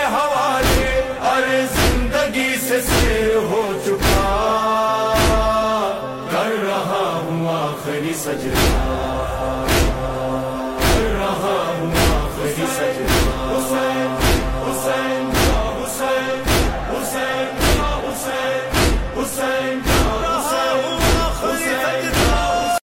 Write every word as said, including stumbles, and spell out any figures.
हवाले, अरे जिंदगी से सिर हो चुका, कर रहा हूँ आखिरी सजदा।